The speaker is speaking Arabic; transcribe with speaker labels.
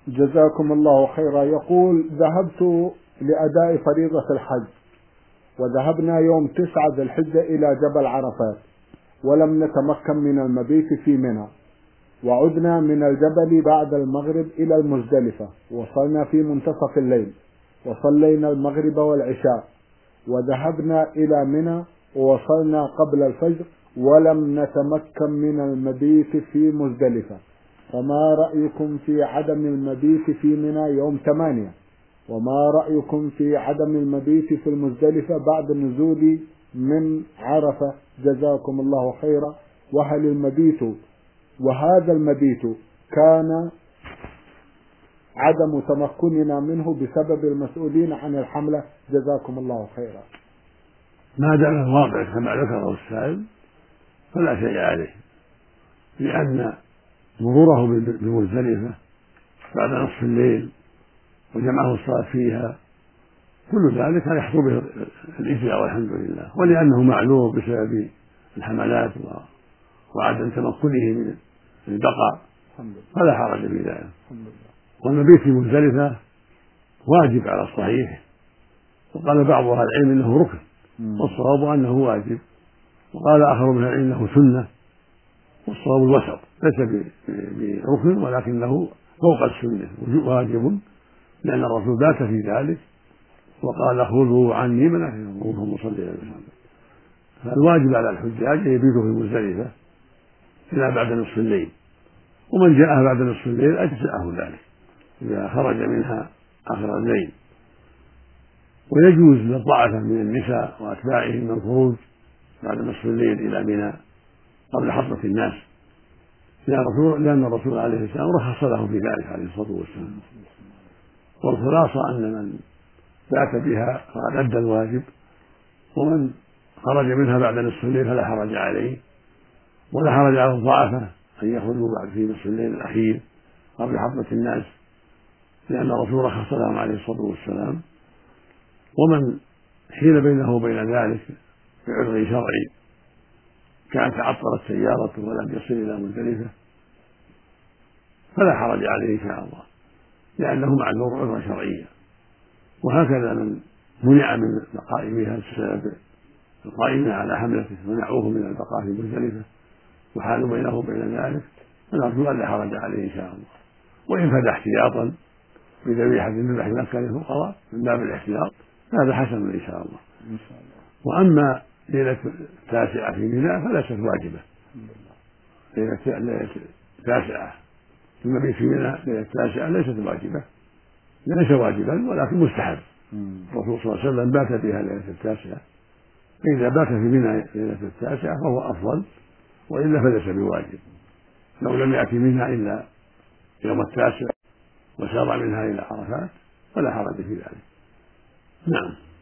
Speaker 1: جزاكم الله خيرا. يقول: ذهبت لأداء فريضة الحج، وذهبنا يوم 9 ذي الحجة إلى جبل عرفات، ولم نتمكن من المبيت في منى، وعدنا من الجبل بعد المغرب إلى المزدلفة، وصلنا في منتصف الليل، وصلينا المغرب والعشاء، وذهبنا إلى منى ووصلنا قبل الفجر، ولم نتمكن من المبيت في مزدلفة، فما رأيكم في عدم المبيت في منى يوم 8؟ وما رأيكم في عدم المبيت في المزدلفة بعد النزول من عرفة؟ جزاكم الله خيرا. وهل المبيت وهذا المبيت كان عدم تمكننا منه بسبب المسؤولين عن الحملة؟ جزاكم الله خيرا.
Speaker 2: ما دام الواقع كما ذكره السائل فلا شيء عليه، لأن مروره بمزدلفة بعد نصف الليل وجمعه الصلاة فيها كل ذلك يحصل به الإجزاء والحمد لله، ولأنه معلوم بسبب الحملات وعدم تمكنه من البقاء فلا حرج في ذلك. والمبيت في مزدلفة واجب على الصحيح، وقال بعض أهل العلم إنه ركن، والصواب أنه واجب، وقال آخر من العلم إنه سنة، والصواب الوسط، ليس بركن ولكنه فوق السنة واجب، لأن الرسول بات في ذلك وقال: خذوا عني مناسككم اللهم صل على وسلم. فالواجب على الحجاج أن يبيتوا في مزدلفة إلى بعد نصف الليل، ومن جاء بعد نصف الليل أجزأه ذلك إذا خرج منها آخر الليل. ويجوز للضعفة من النساء وأتباعهم الخروج بعد نصف الليل إلى منى قبل حضرة الناس، لأن الرسول عليه السلام رخص له في ذلك عليه الصلاة والسلام. والخلاصة أن من بات بها فقد أدى الواجب، ومن خرج منها بعد نصف الليل فلا حرج عليه، ولا حرج على الضعفة أن يخرجوا بعد في نصف الليل الأخير قبل حضرة الناس، لأن الرسول رخص لهم عليه الصلاة والسلام. ومن حيل بينه وبين ذلك بعذر شرعي كان تعطلت سيارته ولم يصل إلى مزدلفة فلا حرج عليه إن شاء الله، لأنه معذور عذرا شرعيا. وهكذا من منع من بقاء بها بسبب القائمين على حملته منعوه من البقاء في مزدلفة وحال بينه وبين ذلك فالرسول لا حرج عليه إن شاء الله. وإن فدى احتياطا بذبيحة من ذبح مكة للفقراء من باب الاحتياط هذا حسن إن شاء الله. وأما ليلة 9 في منى فليست واجبة. ليلة 9 المبيت في منى ليلة 9 ليست واجبة، ليس واجبا ولكن مستحب. الرسول صلى الله عليه وسلم بات بها ليلة 9، فإذا بات في منى ليلة 9 فهو أفضل، وإلا فليس بواجب. لو لم يأتي منها إلا يوم 9 وسار منها إلى عرفات فلا حرج في ذلك. نعم.